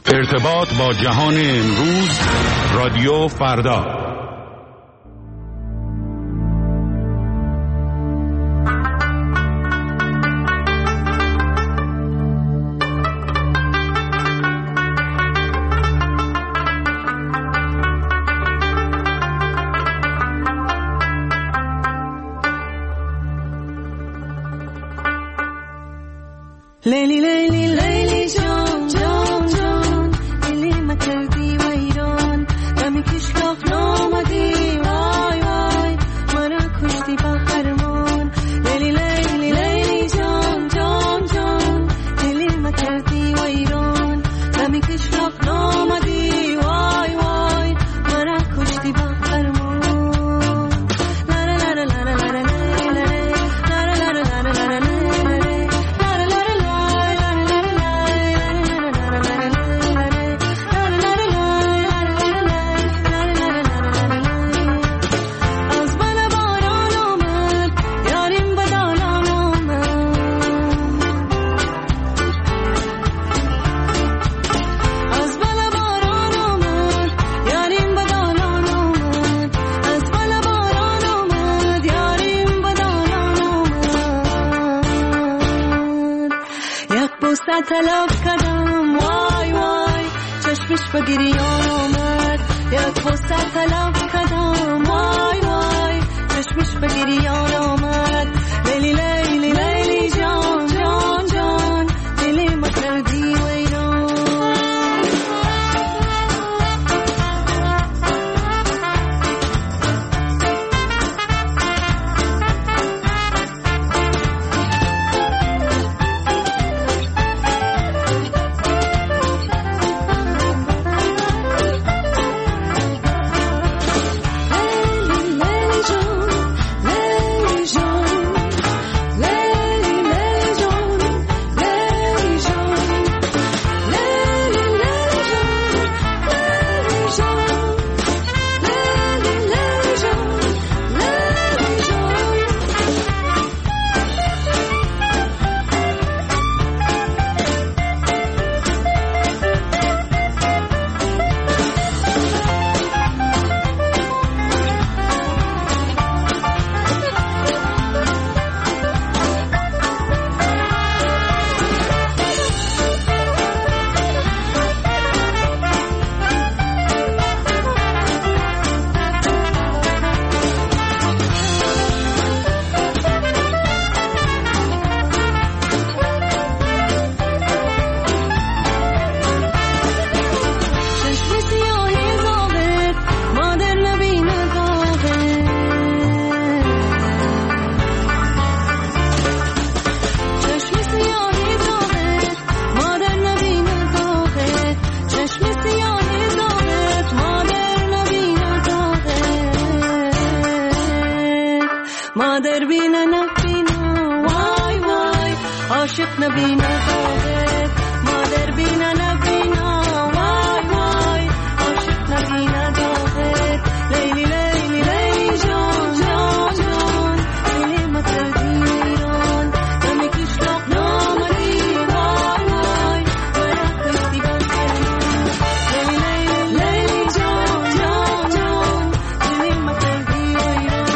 ارتباط با جهان امروز، رادیو فردا. لیلی لیلی لیلی جان جان جان لیلی ما کردی ویران دمی کشلاق نامدی وای وای مرا کشتی با خرمان لیلی لیلی لیلی جان جان جان لیلی ما کردی ویران دمی کشلاق نامدی وای وای مرا کشتی با خرمان تلاف کردم وای وای چشمش به گریان آمد یک بوسه تلاف کردم وای وای چشمش به گریان آمد لیلی لیلی لیلی جان جان جان لیلی ما کردی ویران مادر بینا نبینا وای وای عاشق نبینا داغت مادر بینا نبینا وای وای عاشق نبینا داغت لیلی لیلی لیلی جان جان جان لیلی ما کردی ویران دمی کشلاق نامدی وای وای مرا کشتی با خرمان لیلی لیلی لیلی جان جان جان لیلی ما کردی ویران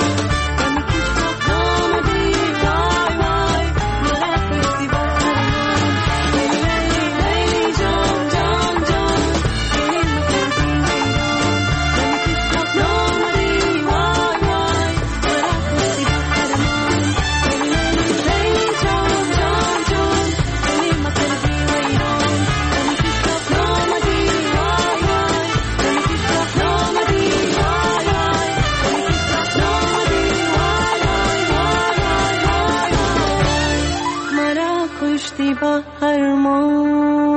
با خرمان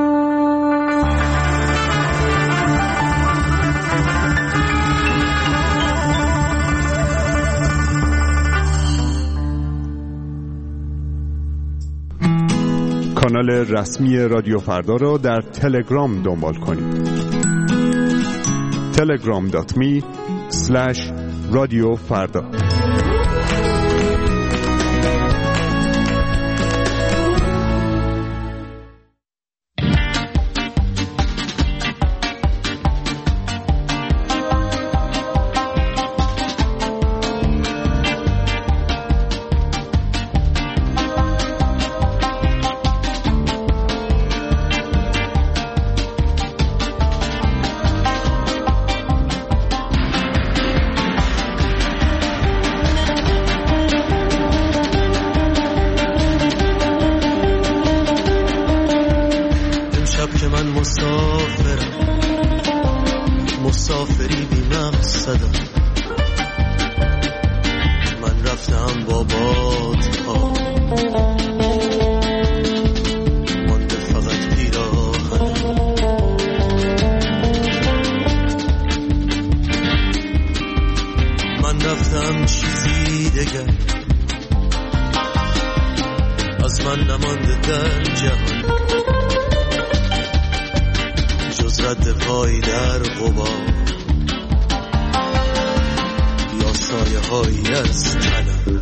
کانال رسمی رادیو فردا را در تلگرام دنبال کنید. telegram.me/رادیوفردا. شب که من مسافرم، مسافری بی مقصدم، من رفتم با بادها، مانده فقط پیراهنم. من رفتم چیزی دگر از من نمانده در جهان، جز رد پای در غبار یا سایه هایی از تنم.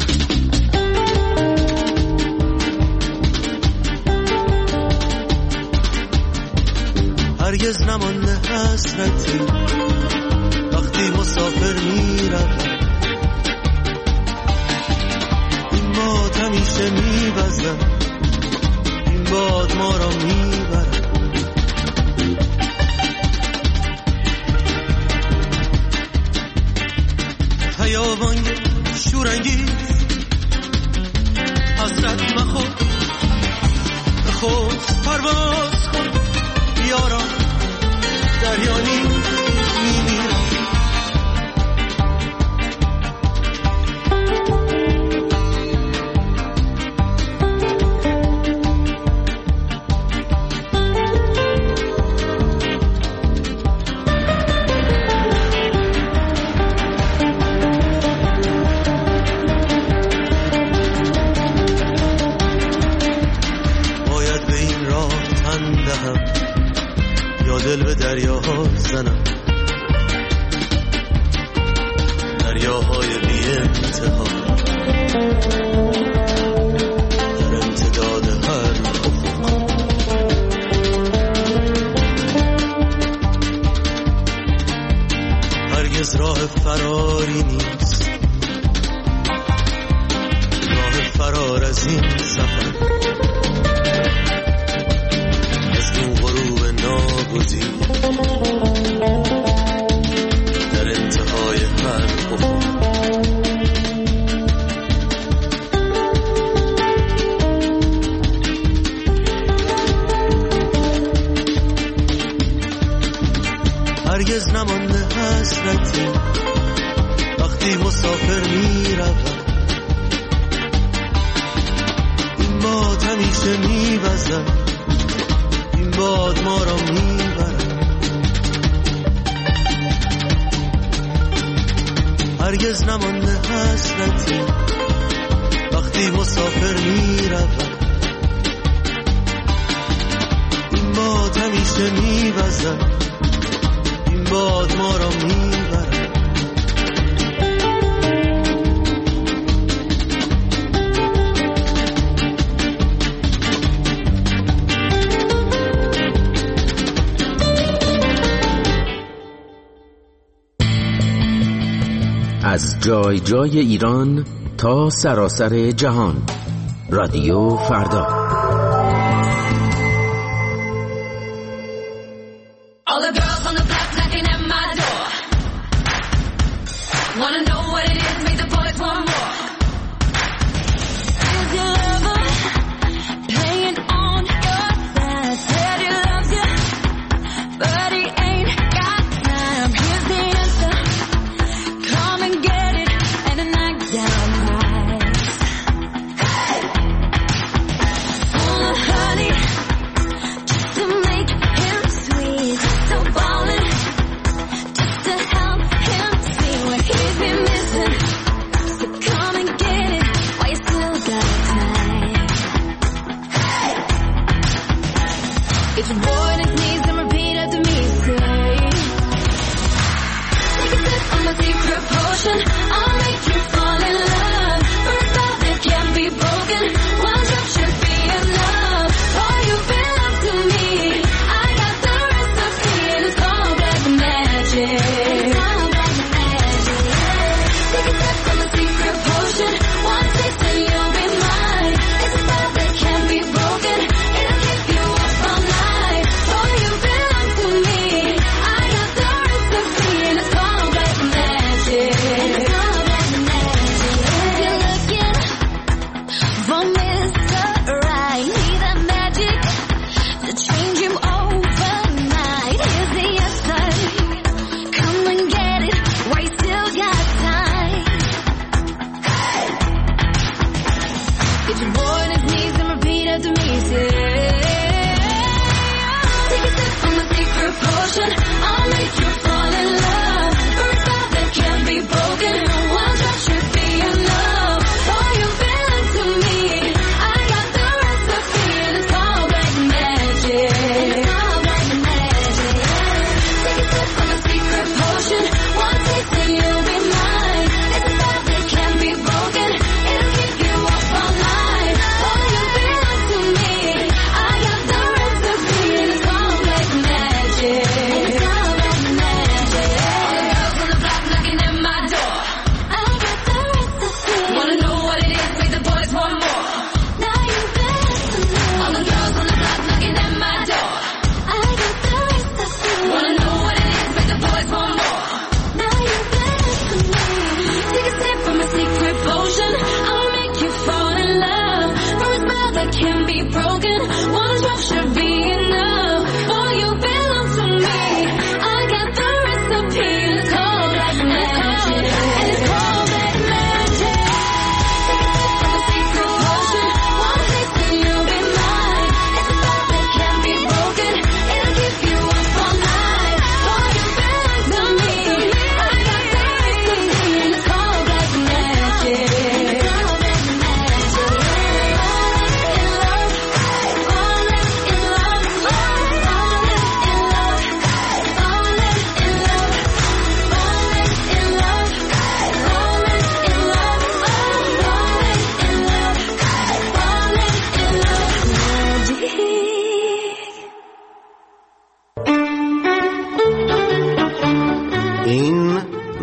هرگز نمانده حسرتی وقتی مسافر میرم، این باد همیشه میوزم، این باد ما را میبرد. خیابان شورانگیز حسرت مخور، به خود پرواز کن یاران، دریانی میمیرم. دل به دریاها زنم، دریاهای بی انتها در امتداد هر افق. هرگز راه فراری نیست، راه فرار از این سفر، در انتهای هر افق. هرگز نمانده حسرتی وقتی مسافر میروم، این باد همیشه میوزد، این باد ما را میبرد. هرگز نمانده حسرتی وقتی مسافر میروم، این باد همیشه میوزد، این باد ما را میبرد. از جای جای ایران تا سراسر جهان، رادیو فردا.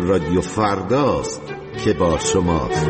رادیو فرداست که با شماست.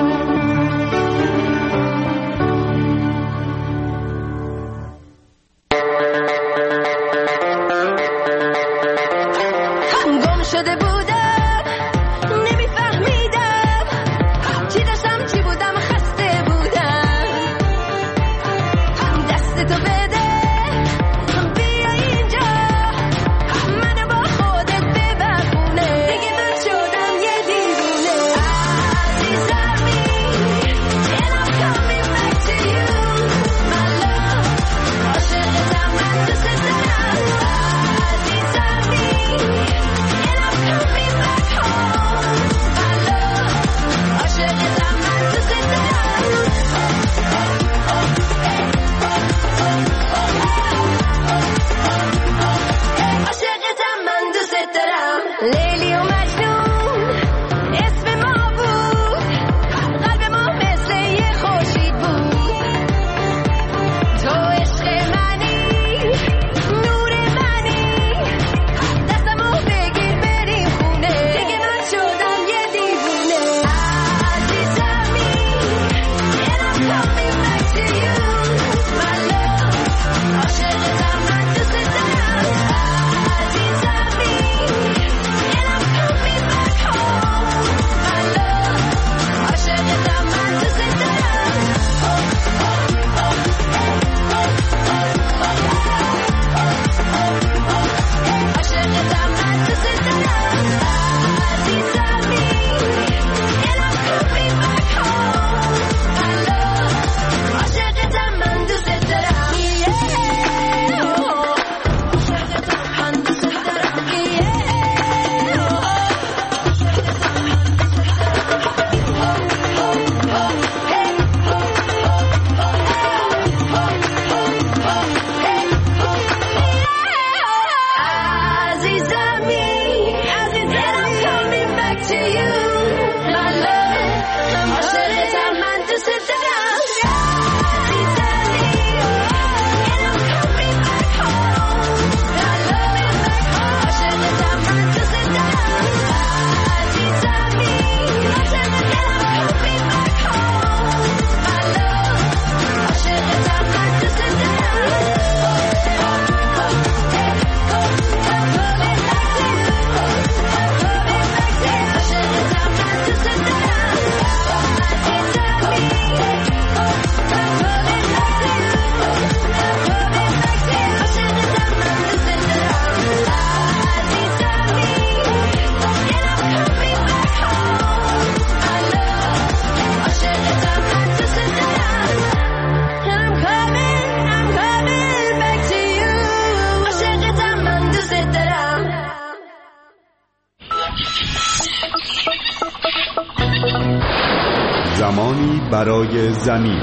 زمانی برای زمین.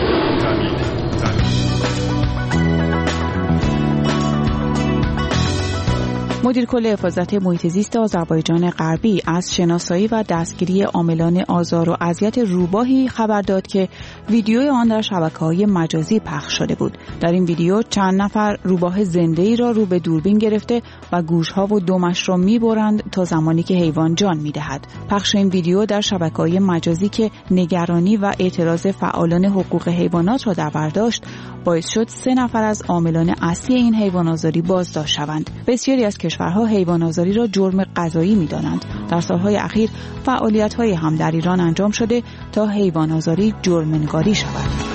مدیر کل حفاظت محیط زیست آذربایجان غربی از شناسایی و دستگیری عاملان آزار و اذیت روباهی خبر داد که ویدیوی آن در شبکه‌های مجازی پخش شده بود. در این ویدیو چند نفر روباه زنده‌ای را رو به دوربین گرفته و گوش‌ها و دمش را می‌برند تا زمانی که حیوان جان می‌دهد. پخش این ویدیو در شبکه‌های مجازی که نگرانی و اعتراض فعالان حقوق حیوانات را در بر داشت، باعث شد 3 نفر از عاملان اصلی این حیوان‌آزاری بازداشت شوند. بسیاری از کشورها حیوان‌آزاری را جرم قضایی می‌دانند. در سالهای اخیر فعالیت‌هایی هم در ایران انجام شده تا حیوان‌آزاری جرم‌نگاری شود.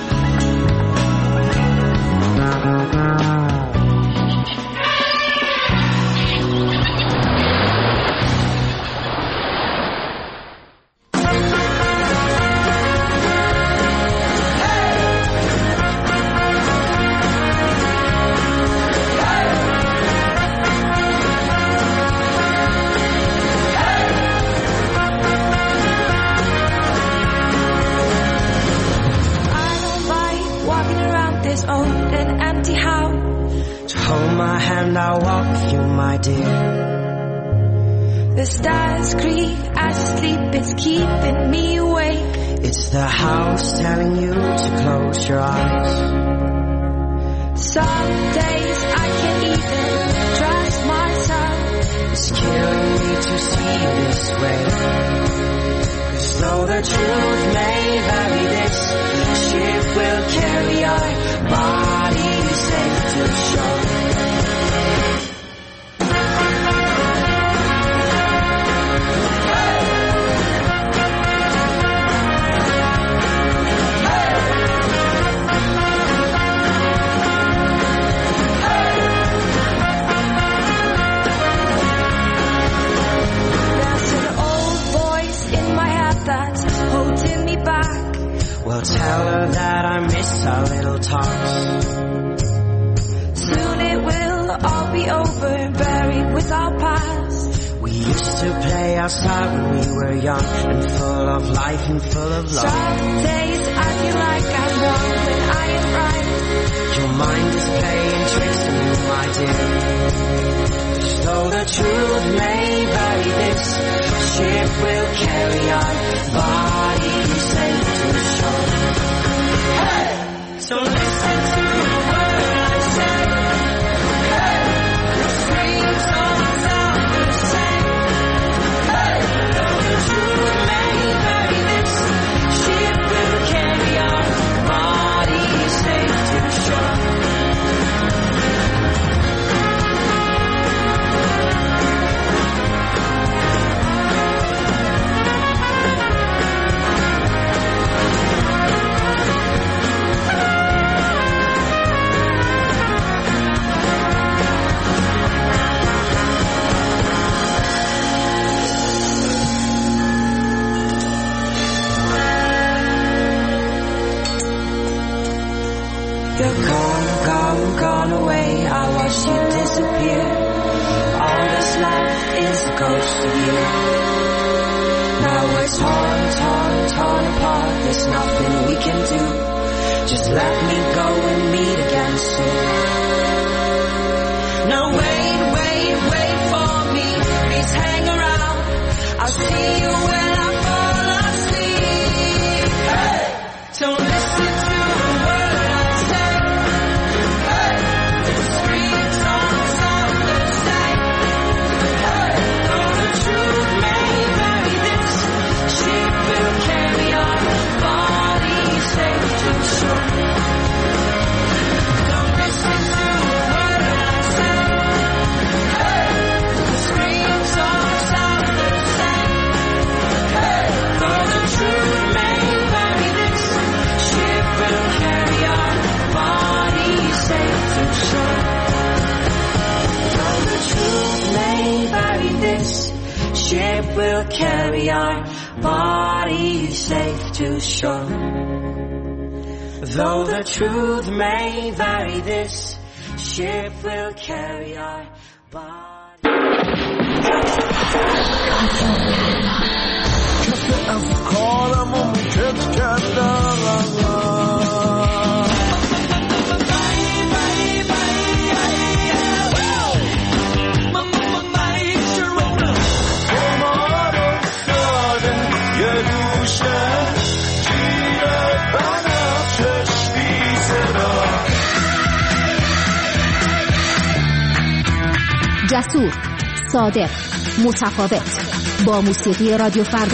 The stars creep, I sleep, it's keeping me awake. It's the house telling you to close your eyes. Some days I can't even trust myself. It's killing me to see this way. the truth may vary, this ship will carry our bodies safe to shore. Well, tell her that I miss our little talks. Soon it will all be over, buried with our past. We used to play outside when we were young and full of life and full of love. Some days I feel like I'm wrong when I am right. Your mind is playing tricks on you, my dear. Though the truth may vary, this ship will carry our bodies safe to shore. Hey! So listen to the word I say. Hey! The streams all sound the same. Hey! Though the truth may vary, this ship will carry our bodies safe to shore. You're gone away, I watched you disappear. All that's left is the ghost of you. Now we're torn apart, there's nothing we can do. Just let me go and meet again soon. Now wait for me, please hang around. I'll see you when I fall asleep. Hey! Don't listen to the word I say. Hey! The streets all sound the same. Hey! Though the truth may vary, this ship will carry our bodies safe to shore. Don't listen to the word I say. Hey! The streets all sound the same. Hey! Though the truth may vary, this ship will carry our bodies safe to shore. Though the truth may vary, this ship will carry our bodies safe to shore. Though the truth may vary, this ship will carry our bodies. کف افکارمو میکت کردم جسور، صادق، متفاوت، با موسیقی رادیو فردا.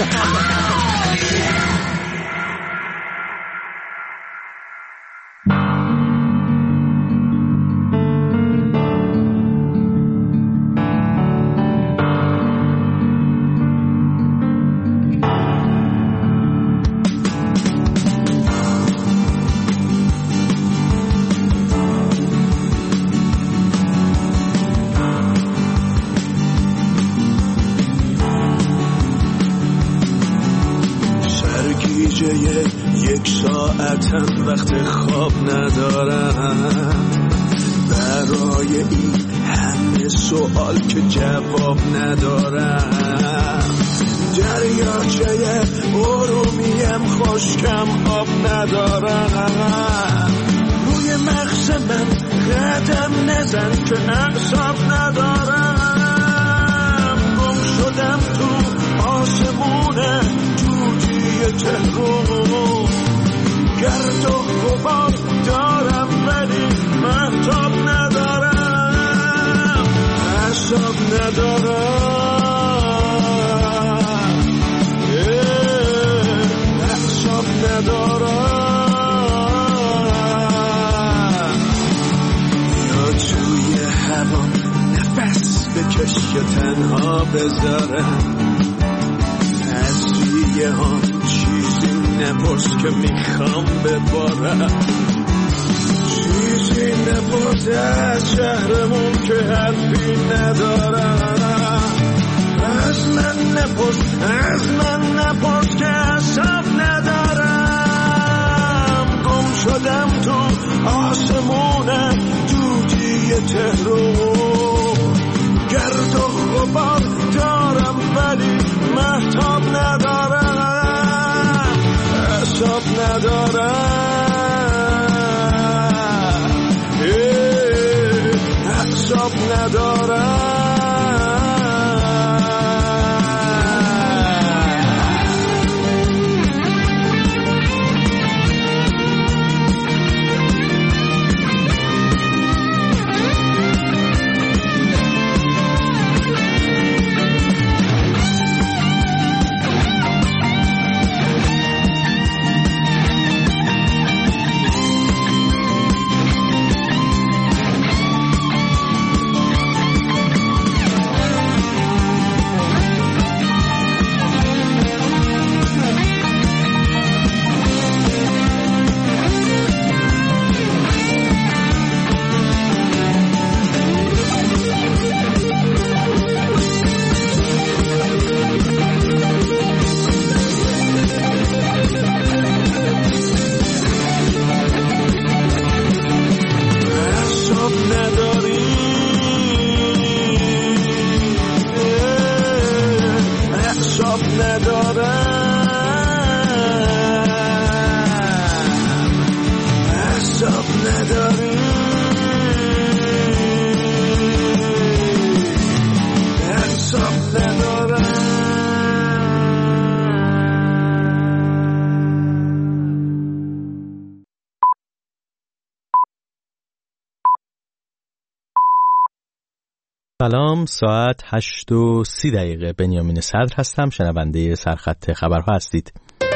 یک ساعتم وقت خواب ندارم برای این همه سوال که جواب ندارم. دریاچه ارومیم خشکم آب ندارم. روی مغز من قدم نزن که اعصاب ندارم. گم شدم تو آسمون جوجی تهران. گرد و غبار دارم ولی مهتاب ندارم. اعصاب ندارم. که تنها بذارم. از دیگه ها چیزی نپرس که میخوام ببارم. چیزی نپرس از شهرمون که حرفی ندارم. از من نپرس که حساب ندارم. گم شدم تو آسمون دودی تهران. گرد و غبار دارم ولی مهتاب ندارم. حساب ندارم. حساب ندارم. سلام، ساعت 8:30 بنیامین صدر هستم، شنونده سرخط خبرها هستید.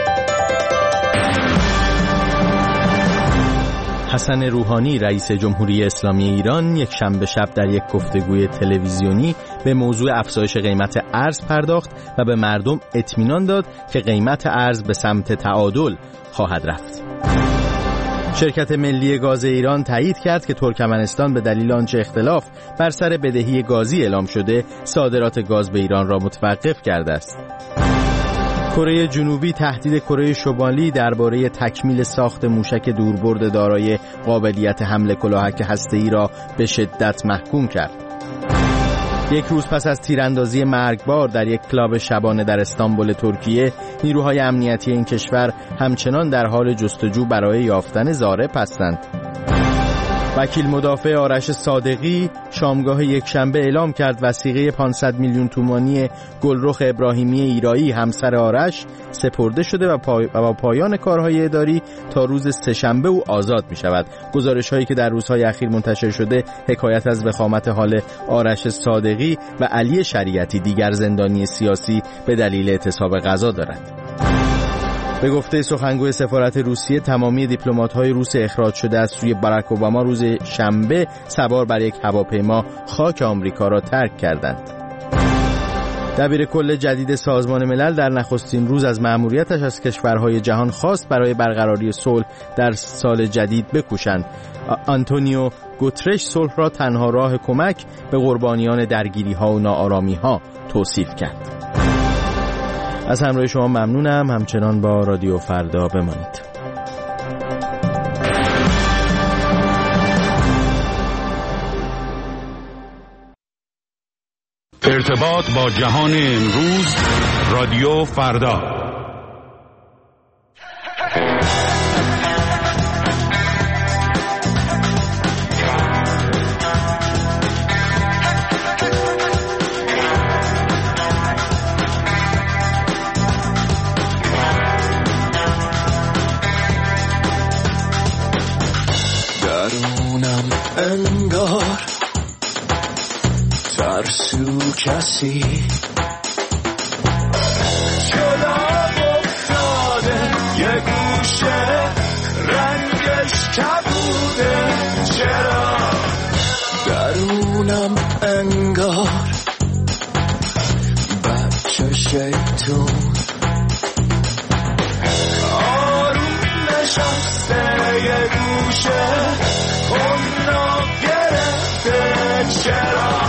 حسن روحانی رئیس جمهوری اسلامی ایران یک شنبه شب در یک گفتگوی تلویزیونی به موضوع افزایش قیمت ارز پرداخت و به مردم اطمینان داد که قیمت ارز به سمت تعادل خواهد رفت. شرکت ملی گاز ایران تایید کرد که ترکمنستان به دلیل آنچه اختلاف بر سر بدهی گازی اعلام شده صادرات گاز به ایران را متوقف کرده است. کره جنوبی تهدید کره شمالی درباره تکمیل ساخت موشک دوربرد دارای قابلیت حمل کلاهک هسته‌ای را به شدت محکوم کرد. یک روز پس از تیراندازی مرگبار در یک کلاب شبانه در استانبول ترکیه، نیروهای امنیتی این کشور همچنان در حال جستجو برای یافتن ضارب هستند. وکیل مدافع آرش صادقی شامگاه یکشنبه اعلام کرد وثیقه 500 میلیون تومانی گلرخ ابراهیمی ایرایی همسر آرش سپرده شده و با پایان کارهای اداری تا روز سه‌شنبه او آزاد می شود. گزارش‌هایی که در روزهای اخیر منتشر شده حکایت از وخامت حال آرش صادقی و علی شریعتی، دیگر زندانی سیاسی، به دلیل اعتصاب غذا دارد. به گفته سخنگوی سفارت روسیه، تمامی دیپلمات‌های روس اخراج شده از سوی باراک اوباما روز شنبه سوار بر یک هواپیما خاک آمریکا را ترک کردند. دبیرکل جدید سازمان ملل در نخستین روز از مأموریتش از کشورهای جهان خواست برای برقراری صلح در سال جدید بکوشند. آنتونیو گوترش صلح را تنها راه کمک به قربانیان درگیری‌ها و ناآرامی‌ها توصیف کرد. از همراهی شما ممنونم. همچنان با رادیو فردا بمانید. ارتباط با جهان امروز، رادیو فردا. انگار ترسو کسی جدا افتاده یه گوشه رنگش کبوده. چرا درونم انگار شیطون آروم نشسته یه گوشه خونو گرفته چرا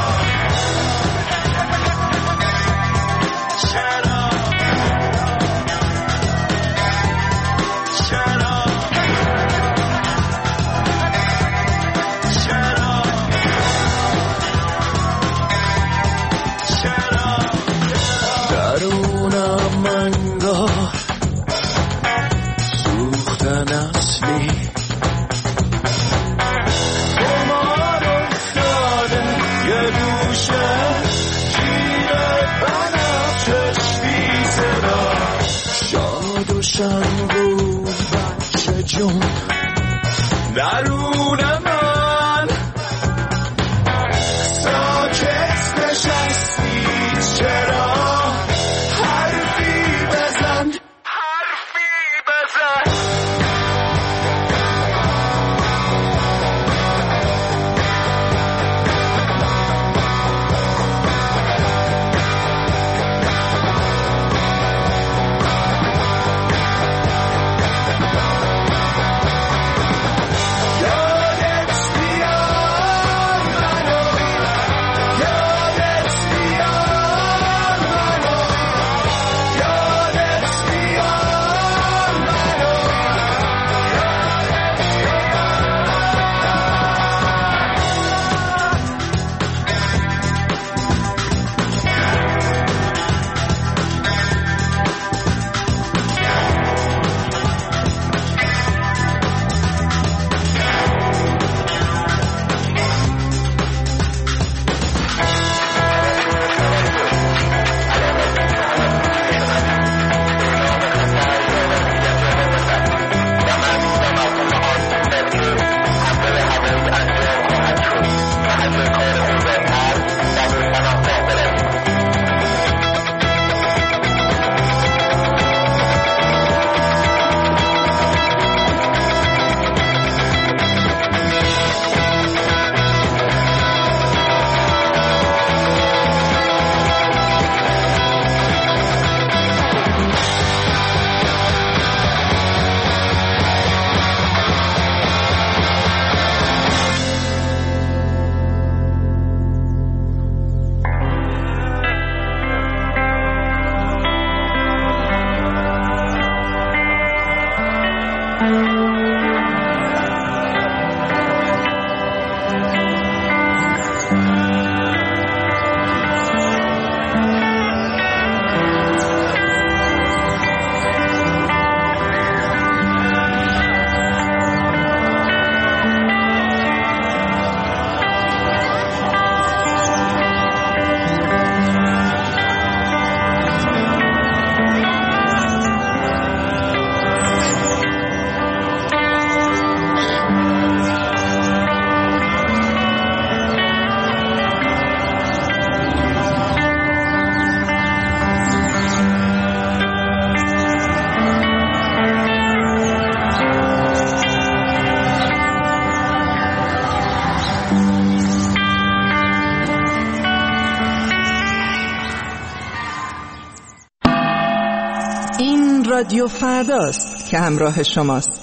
شنگو بچه جون درون من ساکت نشستی چرا حرفی بزن رادیو فرداست که همراه شماست.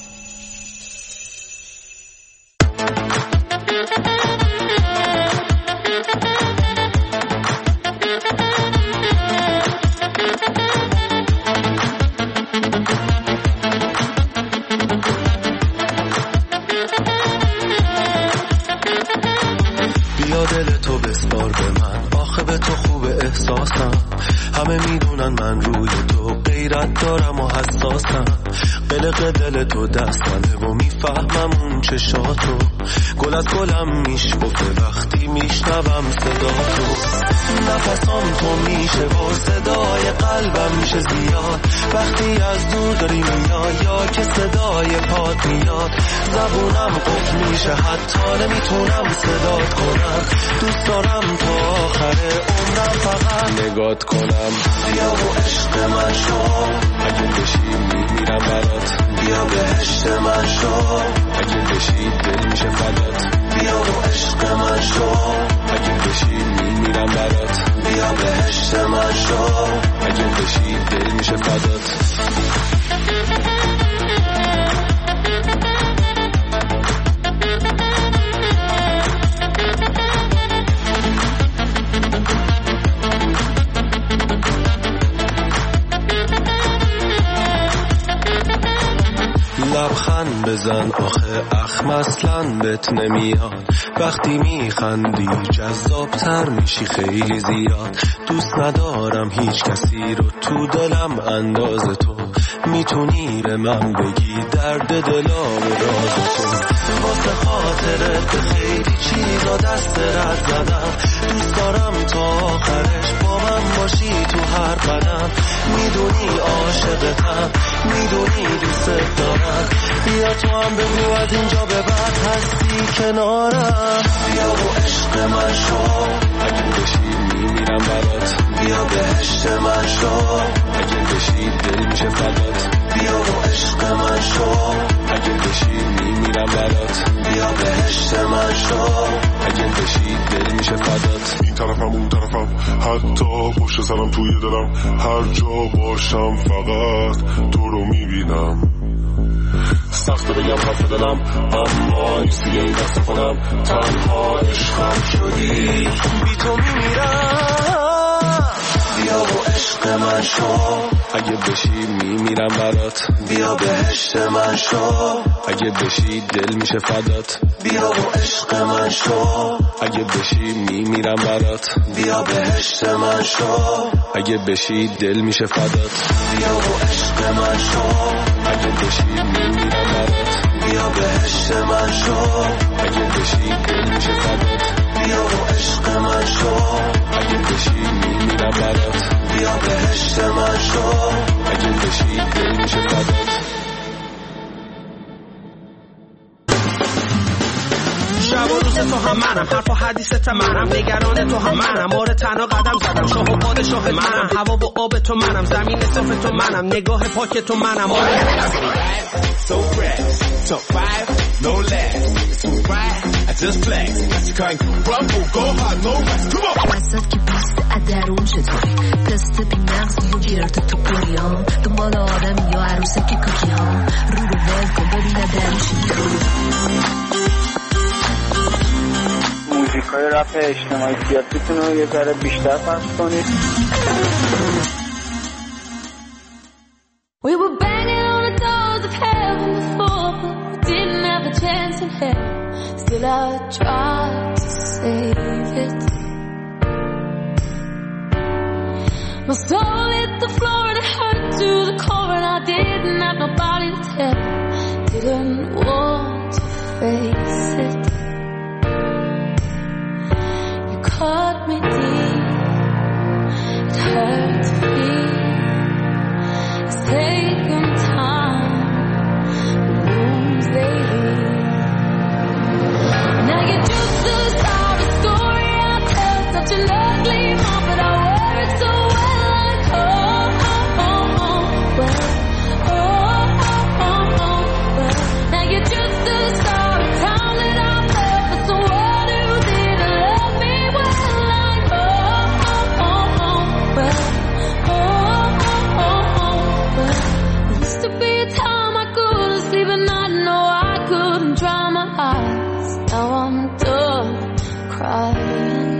بیا دل تو بسپار به من، آخه به تو خوب احساسم، همه میدونن من روی تو غیرت دارم و حساسم، قلق دل تو دستمه و میفهمم اون چشاتو، گل از گلم میشکفه وقتی میشنوم صدا تو، نفسام تو میشه و صدای قلبم میشه زیاد، وقتی از دور داری میای یا که صدای پات میاد، زبونم قفل میشه حتی نمیتونم صدات کنم، دوست دارم تا آخر عمرم فقط نگات کنم. بیا و عشق من شو، اگه بشی میمیرم برات، بیا بهشت من شو، اگه بشی دل میشه فدات، بیا و عشق من شو، اگه بشی میمیرم برات، بیا بهشت من شو. میشه فدات. لبخند بزن آخه اخم اصلا بهت نمیاد، وقتی میخندی جذابتر میشی خیلی زیاد. دوست ندارم هیچ کسی رو تو دلم انداز تو، میتونی به من بگی درد دلام و راز تو. واسه خاطرت خیلی چیزا دست رد زدم، دوست دارم تا آخرش با من باشی تو هر قدم. میدونی عاشقتم، میدونی دوست دارم، بیا تو هم بگو از اینجا به بعد هستی کنارم. بیا و عشق من شو، اگه بشی میمیرم برات. بیا بهشت من شو، اگه بشی دل میشه فدات. بیا و عشق من شو، اگه بشی میمیرم برات. بیا بهشت من شو، اگه بشی دل میشه فدات. این طرفم اون طرفم، حتی پشت سرم توی دلم، هر جا باشم فقط تو رو میبینم. سخته بگم حرف دلم، اما نیستی این دست کنم، تنها عشقم شدی، بی تو میمیرم. بیا و عشق من شو، اگه بشی میمیرم برات. بیا بهشت من شو، اگه بشی دل میشه فدات. بیا و عشق من شو، اگه بشی میمیرم برات. بیا بهشت من شو، اگه بشی دل میشه فدات. بیا و عشق من شو، اگه بشی میمیرم برات. بیا بهشت من شو، اگه بشی دل میشه فدات. بیا و عشق من شو، اگه بشی میمیرم برات. بیا بهشت من شو، اگه بشی دل میشه فدات. شب و روز تو هم منم، حرف و حدیثت منم، نگران تو هم منم، مورد تنها قدم زدم، شاه و پادشاه منم، هوا و آب تو منم، زمین صاف تو منم، نگاه پاک تو منم. So fresh, top 5, no less. Too bright, I just flex. That's the kind rumble, go hard, no rest. Come on. وسط که بیست درون چطوری تست بی مغزی و گیرارت تو پوریام دنبال آدم یا عروسه که کاکی ها رو رو ول کن ببینه درشی موزیک های رپ اجتماعی سیاسیتون رو یه ذره بیشتر پخش کنید. We were banging on the doors of heaven before, but we didn't have a chance in hell. Still I tried to save it. My soul hit the floor and it hurt to the core, and I didn't have nobody to tell. Didn't want to face it. You caught me deep. It hurt to feel. It's taken time. The wounds they heal. Now you're just a sorry story I tell. Such an ugly mom, but I wear it so well. Like well. Now you're just a sorry time that I fell for someone who didn't love me well. Like well. There used to be a time I couldn't sleep at night. No, I couldn't dry my eyes. Now I'm done crying.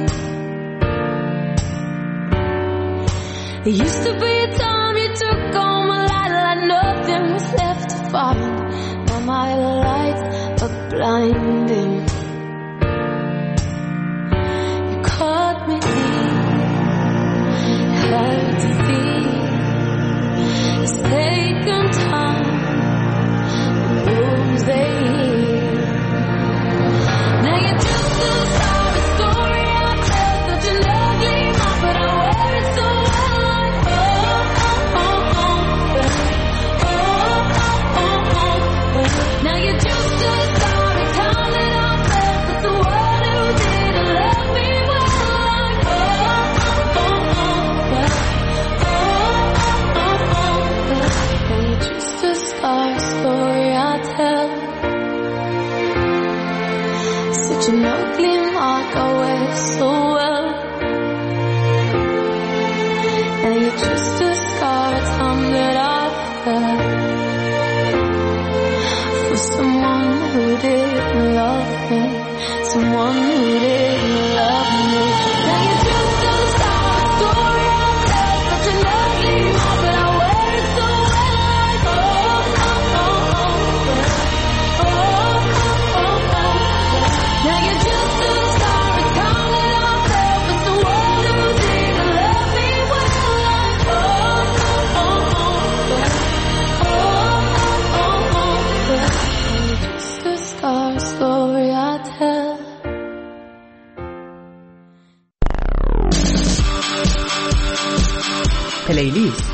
There used to be a time you took all my light like nothing was left to find. Now my lights are blinding. You caught me deep. It hurt to feel. It's taken time. The wounds they heal. Now you're just a sorry story I tell. Such an ugly mom, but I wear it so well. Like now you're just a sorry kind of پلیلیست.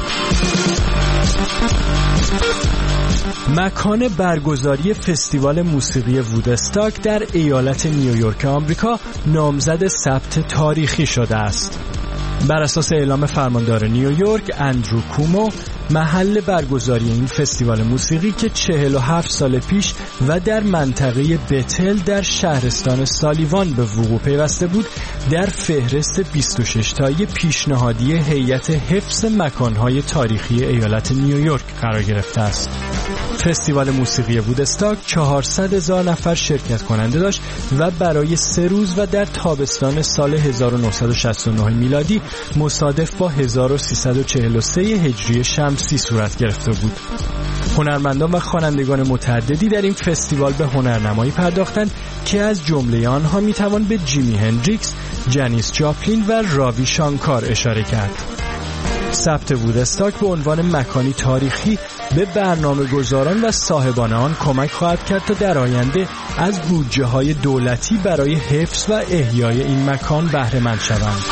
مکان برگزاری فستیوال موسیقی وودستاک در ایالت نیویورک آمریکا نامزد ثبت تاریخی شده است. بر اساس اعلام فرماندار نیویورک اندرو کومو، محل برگزاری این فستیوال موسیقی که 47 سال پیش و در منطقه بتل در شهرستان سالیوان به وقوع پیوسته بود، در فهرست 26 تایی پیشنهادی هیئت حفظ مکانهای تاریخی ایالت نیویورک قرار گرفته است. فستیوال موسیقی وودستاک 400,000 نفر شرکت کننده داشت و برای 3 روز و در تابستان سال 1969 میلادی مصادف با 1343 هجری شمسی صورت گرفته بود. هنرمندان و خوانندگان متعددی در این فستیوال به هنرنمایی پرداختند که از جمله آنها میتوان به جیمی هندریکس، جنیس جاپلین و راوی شانکار اشاره کرد. ثبت وودستاک به عنوان مکانی تاریخی به برنامه‌گذاران و صاحبان آن کمک خواهد کرد تا در آینده از بودجه‌های دولتی برای حفظ و احیای این مکان بهره مند شوند.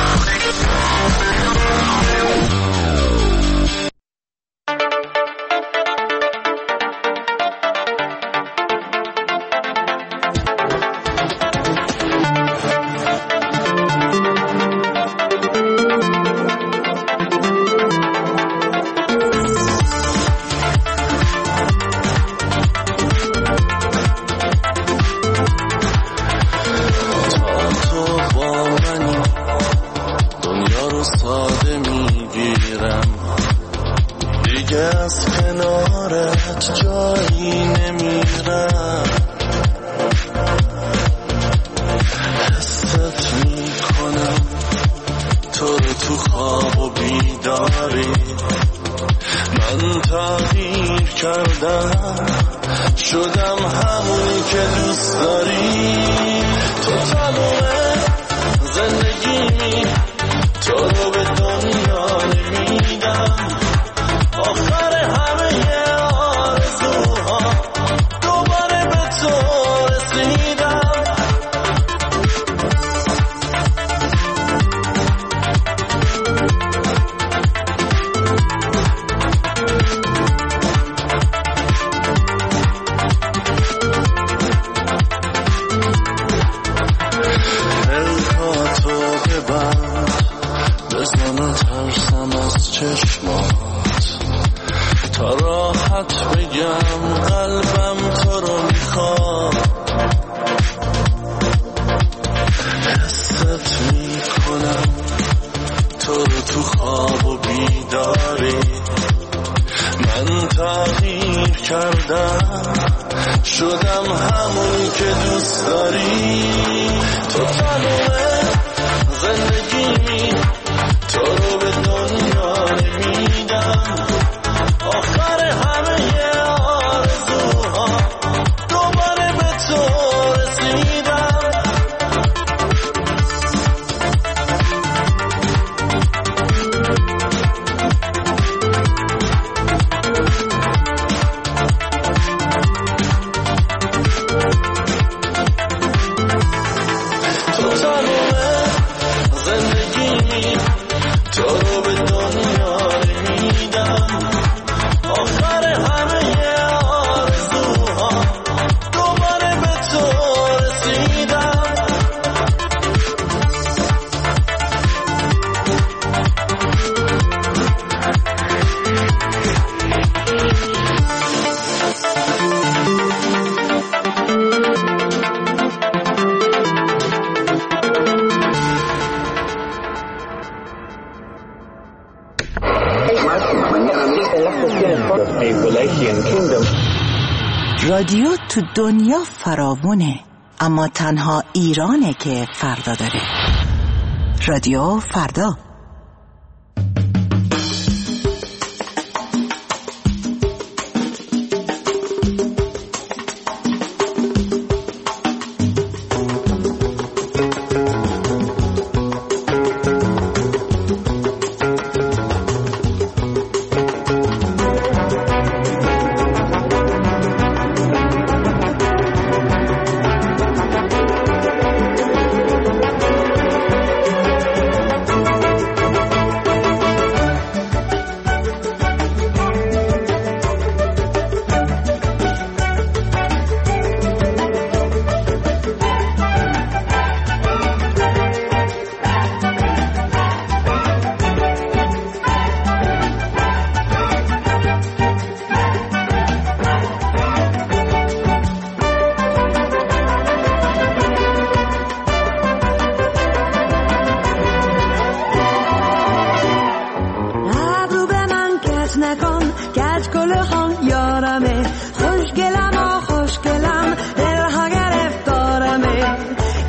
رادیو تو دنیا فراوونه، اما تنها ایرانه که فردا داره. رادیو فردا.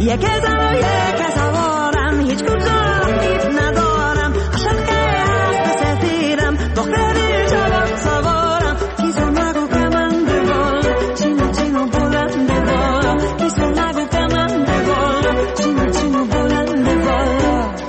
یک زن و یک سوارم هیچ کجا رفیق ندارم عشق هست سفیرم دختری جوان سوارم کیسو نگو که من بگل چینو چینو بلند بگل کیسو نگو که من بگل چینو چینو بلند بگل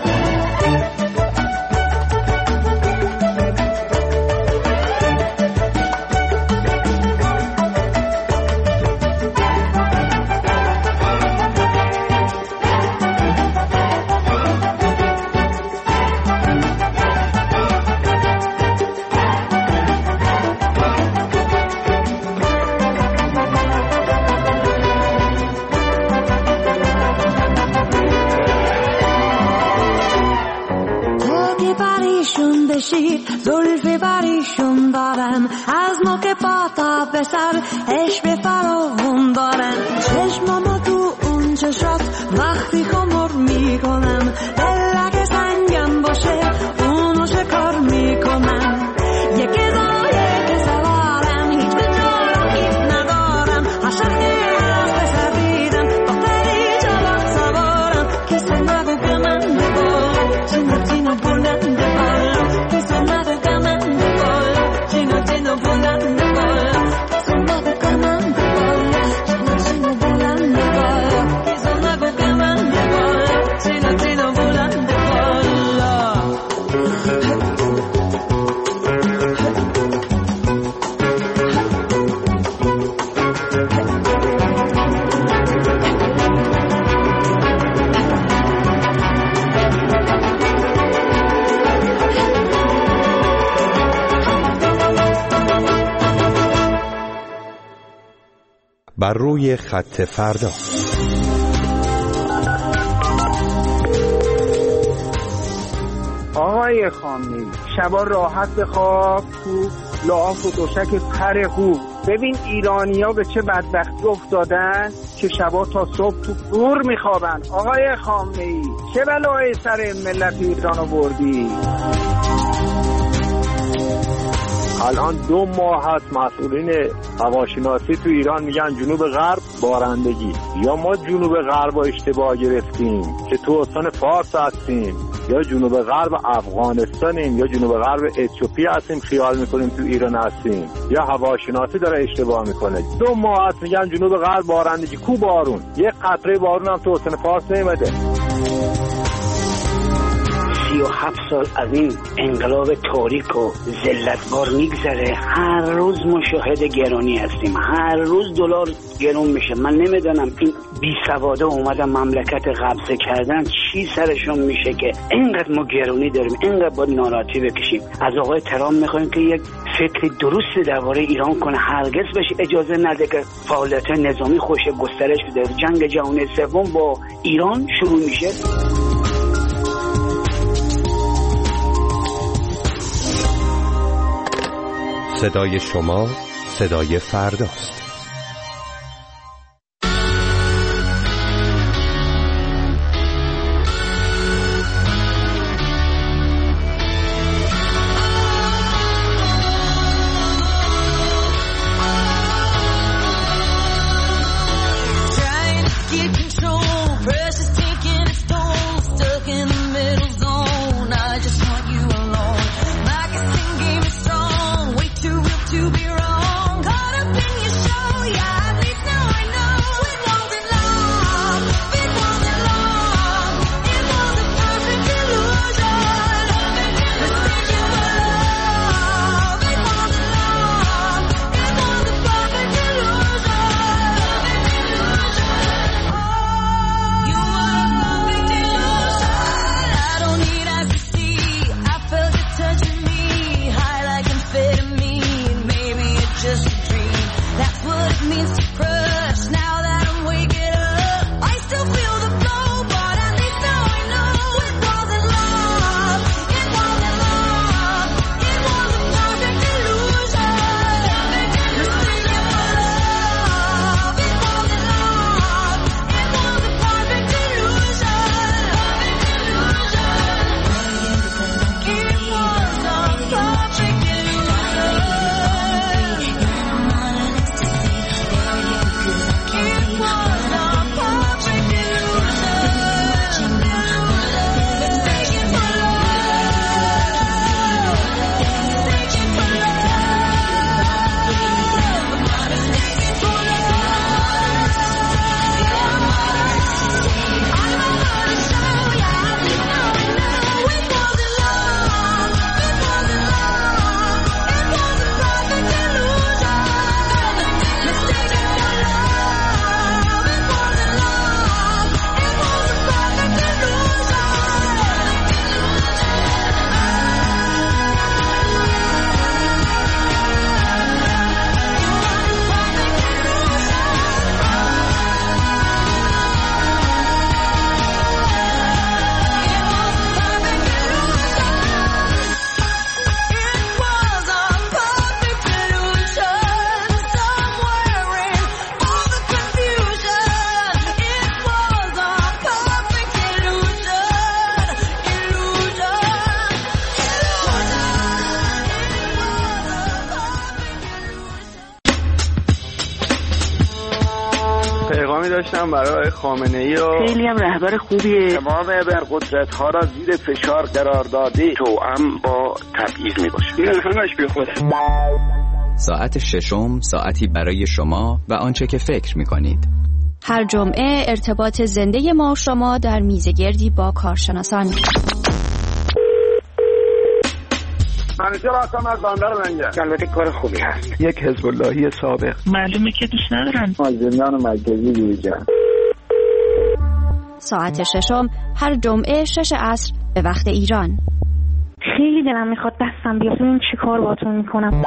زلف بریشون دارم از نوک پا تا به سر عشق فراوون دارم چشمامو تو اون چشات وقتی خمر میکنم دلک سنگم باشه اونو شکار میکنم یک زن یک سوارم هیچ به جا رفیق ندارم عشقی هست سفیدم دختری جوان سوارم کسی نگو که من بگل چینو چینو بلند بگل بر روی خط فردا. آقای خامنه‌ای شبا راحت بخواب تو لحاف و دوشک پر خوب. ببین ایرانی‌ها به چه بدبختی افتادن که شبا تا صبح تو دور میخوابن. آقای خامنه‌ای چه بلایی سر ملت ایران آوردی؟ الان 2 ماه هست مسئولین هواشناسی تو ایران میگن جنوب غرب بارندگی. یا ما جنوب غرب رو اشتباه گرفتیم که تو استان فارس هستیم، یا جنوب غرب افغانستانیم، یا جنوب غرب اتیوپی هستیم خیال میکنیم تو ایران هستیم، یا هواشناسی داره اشتباه میکنه. 2 ماه هست میگن جنوب غرب بارندگی. کو بارون؟ یک قطره بارون هم تو استان فارس نیومده. 37 سال از این انقلاب تاریک و ذلتبار میگذره، هر روز مشاهده گرانی هستیم، هر روز دلار گرون میشه. من نمیدونم این بی سواده اومدن مملکت قبضه کردن چی سرشون میشه که اینقدر ما گرانی داریم، اینقدر باید ناراحتی بکشیم. از آقای ترامپ میخوایم که یک فکر درست درباره ایران کنه، هرگز بهش اجازه نده که فعالیت نظامی خوش گسترش بده. جنگ جهانی سوم با ایران شروع میشه. صدای شما صدای فرداست. To be wrong, caught up in your shot. داشتم برای خامنه‌ای و خیلی هم رهبر خوبیه. تمام ابرقدرت‌ها را زیر فشار قرار داده توأم با تبعیض میباشه. این همش بی خوده. ساعت ششم ساعتی برای شما و آنچه که فکر می‌کنید. هر جمعه ارتباط زنده ما و شما در میزگردی با کارشناسان. منیجر هستم از بندر منجر. البته کار خوبی هست. یک حزب اللهی سابق. معلومه که دوست ندارن. از زندان مرکزی بیرون. ساعت ششم هر جمعه 6 عصر به وقت ایران. خیلی دلم میخواد دستم بیاد ببینم چی کار باتون میکنم.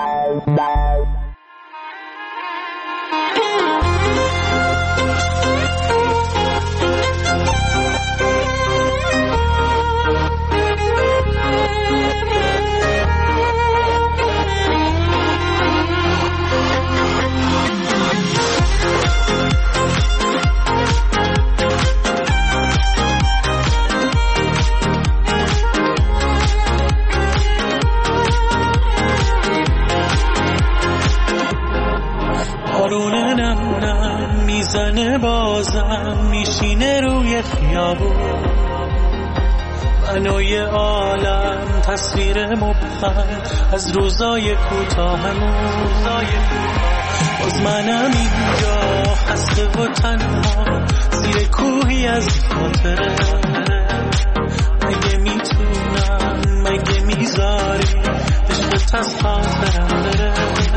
بارونه نم نم میزنه بازم میشینه روی خیابون منوی عالم تصویر مبهم از روزای کوتاهمون باز منم اینجا خسته و تنها زیر کوهی از خاطره مگه میتونم مگه میذاری عشقت از خاطرم بره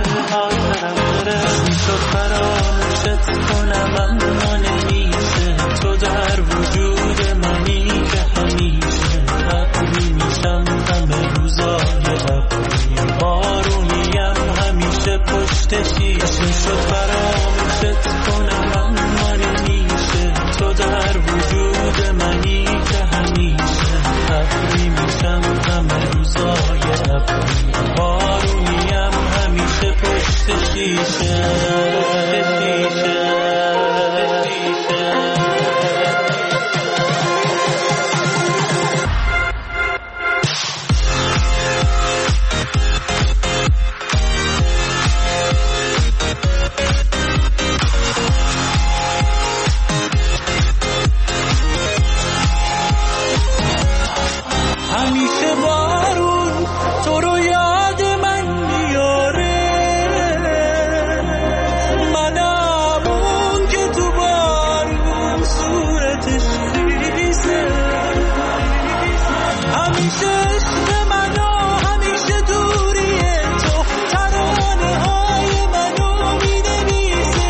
میشد فراموشت کنم اما نمیشه تو در وجود منی که همیشه ابری میشم همه روزای ابری بارونیم همیشه پشت شیشه میشد فراموشت کنم اما نمیشه تو در وجود منی که همیشه ابری میشم همه روزای ابری بارونیم همیشه پشت شیشه همیشه بارون تو رو یاد من میاره منم اون که تو بارون صورتش ریزه همیشه عشق منو همیشه دوری تو ترانه های منو مینویسه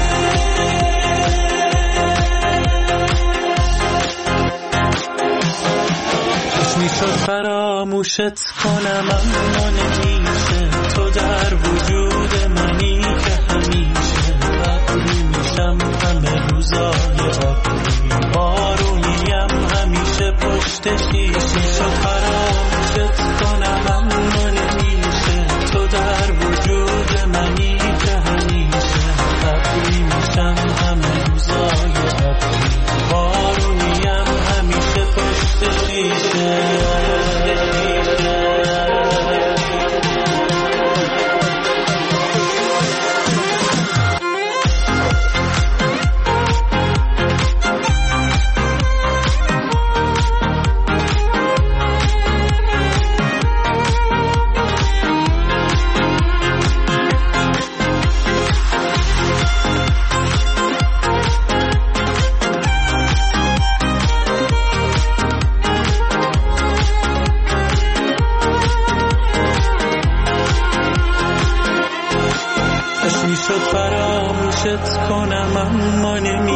میشد فراموشت کنم اما نمیشه تو در وجود منی که همیشه ابری میشم همه روزای ابری بارونیم همیشه پشت شیشه میشد فراموشت کنم اما نمیشه تو در وجود منی که همیشه ابری میشم همه روزای ابری بارونیم همیشه پشت شیشه میشد فراموشت کنم اما نمیشه